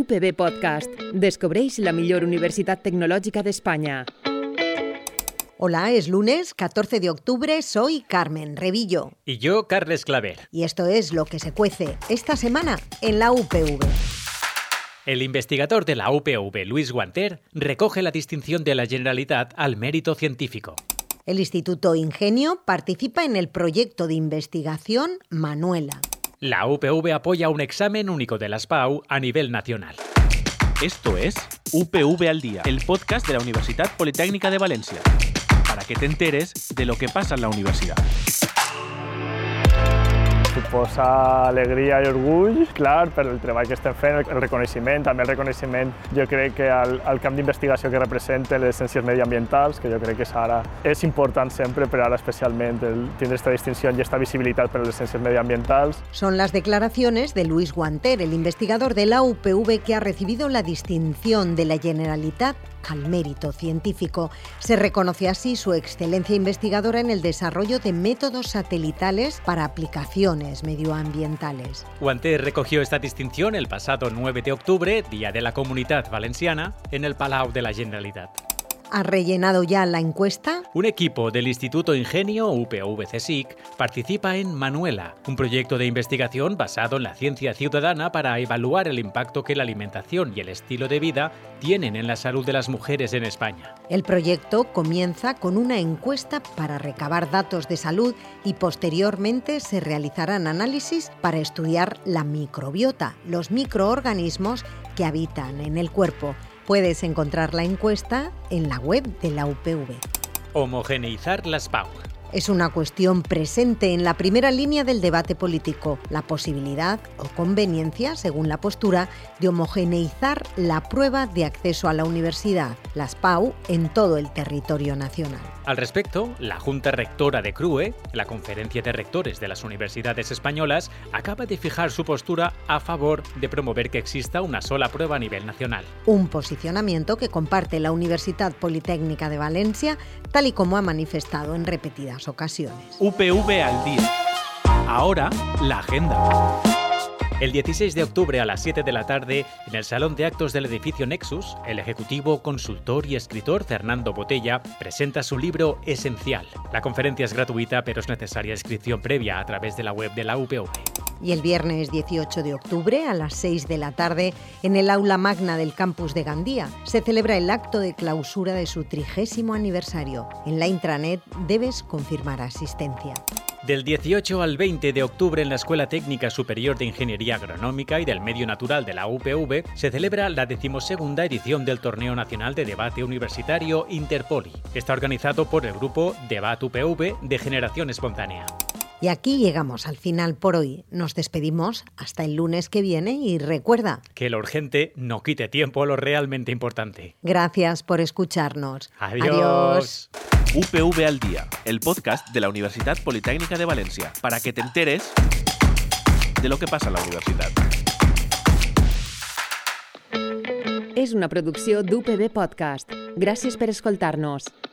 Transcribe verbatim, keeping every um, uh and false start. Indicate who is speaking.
Speaker 1: U P B Podcast. Descobreix la millor universitat tecnològica d'Espanya.
Speaker 2: Hola, es lunes catorce de octubre, soy Carmen Revillo.
Speaker 3: Y yo, Carles Claver.
Speaker 2: Y esto es lo que se cuece esta semana en la U P V.
Speaker 3: El investigador de la U P V, Luis Guanter, recoge la distinción de la Generalitat al mérito científico.
Speaker 2: El Instituto Ingenio participa en el proyecto de investigación Manuela.
Speaker 3: La U P V apoya un examen único de las P A U a nivel nacional.
Speaker 4: Esto es U P V al Día, el podcast de la Universitat Politécnica de Valencia, para que te enteres de lo que pasa en la universidad.
Speaker 5: Suposa alegria i orgull, clar, per el treball que estem fent, el reconeixement, també el reconeixement, jo crec que al, al camp d'investigació que representa les ciències mediambientals, que jo crec que ara és important sempre, per ara especialment, el tindre esta distinció i esta visibilitat per les ciències mediambientals.
Speaker 2: Son las declaraciones de Luis Guanter, el investigador de la U P V que ha recibido la distinción de la Generalitat al mérito científico. Se reconoce así su excelencia investigadora en el desarrollo de métodos satelitales para aplicaciones medioambientales.
Speaker 3: Guanter recogió esta distinción el pasado nueve de octubre, Día de la Comunitat Valenciana, en el Palau de la Generalitat.
Speaker 2: ¿Ha rellenado ya la encuesta?
Speaker 3: Un equipo del Instituto Ingenio U P V C S I C participa en Manuela, un proyecto de investigación basado en la ciencia ciudadana para evaluar el impacto que la alimentación y el estilo de vida tienen en la salud de las mujeres en España.
Speaker 2: El proyecto comienza con una encuesta para recabar datos de salud y posteriormente se realizarán análisis para estudiar la microbiota, los microorganismos que habitan en el cuerpo. Puedes encontrar la encuesta en la web de la U P V.
Speaker 3: Homogeneizar las P A U.
Speaker 2: Es una cuestión presente en la primera línea del debate político, la posibilidad o conveniencia, según la postura, de homogeneizar la prueba de acceso a la universidad, las P A U, en todo el territorio nacional.
Speaker 3: Al respecto, la Junta Rectora de CRUE, la Conferencia de Rectores de las Universidades Españolas, acaba de fijar su postura a favor de promover que exista una sola prueba a nivel nacional.
Speaker 2: Un posicionamiento que comparte la Universitat Politécnica de Valencia, tal y como ha manifestado en repetidas ocasiones.
Speaker 4: U P V al Día. Ahora, la agenda.
Speaker 3: El dieciséis de octubre a las siete de la tarde, en el Salón de Actos del edificio Nexus, el ejecutivo, consultor y escritor Fernando Botella presenta su libro Esencial. La conferencia es gratuita, pero es necesaria inscripción previa a través de la web de la U P V.
Speaker 2: Y el viernes dieciocho de octubre a las seis de la tarde, en el aula magna del campus de Gandía, se celebra el acto de clausura de su trigésimo aniversario. En la intranet debes confirmar asistencia.
Speaker 3: Del dieciocho al veinte de octubre en la Escuela Técnica Superior de Ingeniería Agronómica y del Medio Natural de la U P V se celebra la decimosegunda edición del Torneo Nacional de Debate Universitario Interpoli. Está organizado por el grupo Debat U P V de Generación Espontánea.
Speaker 2: Y aquí llegamos al final por hoy. Nos despedimos hasta el lunes que viene y recuerda
Speaker 3: que lo urgente no quite tiempo a lo realmente importante.
Speaker 2: Gracias por escucharnos.
Speaker 3: Adiós.
Speaker 2: Adiós.
Speaker 4: U P V al Día, el podcast de la Universitat Politécnica de Valencia, para que te enteres de lo que pasa en la universidad.
Speaker 1: És una producció d'U P B Podcast. Gràcies per escoltar-nos.